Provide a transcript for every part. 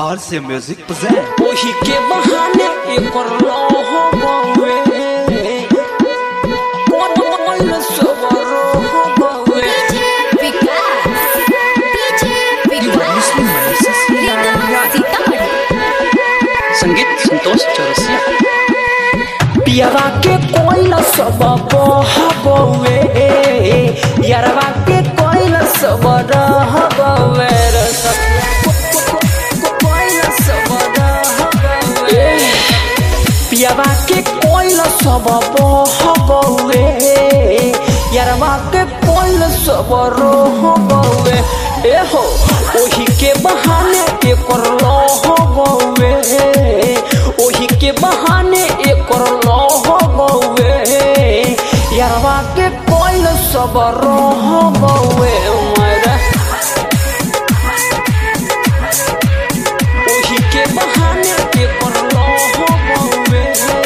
और से music present ओही के बहाने एकर लहो बउए कोन सबर हो बउए संगीत संतोष चौरसिया पियावा के कोइल सब बउए यारवा के कोइल सब बउए पियावा के कोइल सब बउए यारवा के कोइल सब बउए ए हो ओही के बहाने एकर लहो बउए ओही के बहाने एकर लहो बउए यारवा के कोइल सब बउए मायरा ओही के बहाने एकर लहो बउए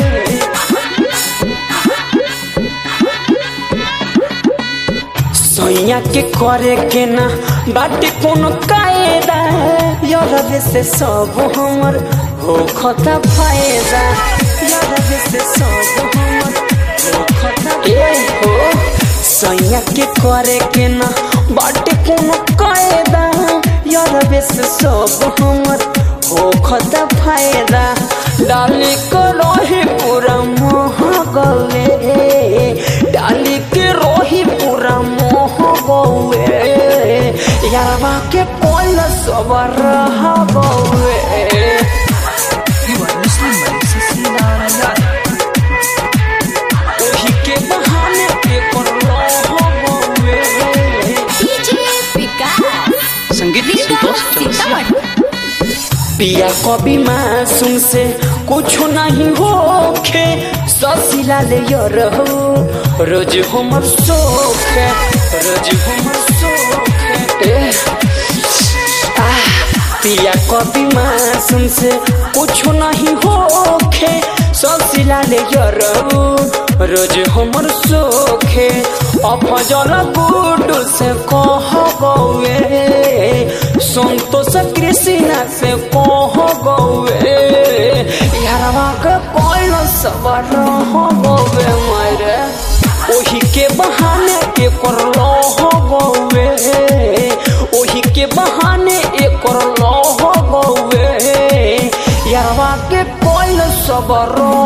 सैया के करे के ना बाटे कोनो कायदा यार से सब हमर हो खता फायदा यार से सब हमर हो खता ए हो सैया के करे के ना बाटे कोनो कायदा यार से सब हमर हो खता फायदा डाली को रही पूरा मोह गले डाली के रही पूरा मोह गौए यारवा के कोइल सब बउए ओही के बहाने एकर लहो बउए संगीत संतोष चौरसिया पिया कभी मासूम से कुछ नहीं होखे ससिला ले रहो रोज हमर सोखे रोज हमर सोखे पिया कभी मासूम से कुछ नहीं होखे ससिला ले रहो रोज हमर सोखे अफजल गुडू से कह गौए संतोष कृष्णा से कह गौए यारवा के कोइल सब बउए मारे ओही के बहाने एकर लहो बउए ओही के बहाने एकर लहो बउए यारवा के कोइल सब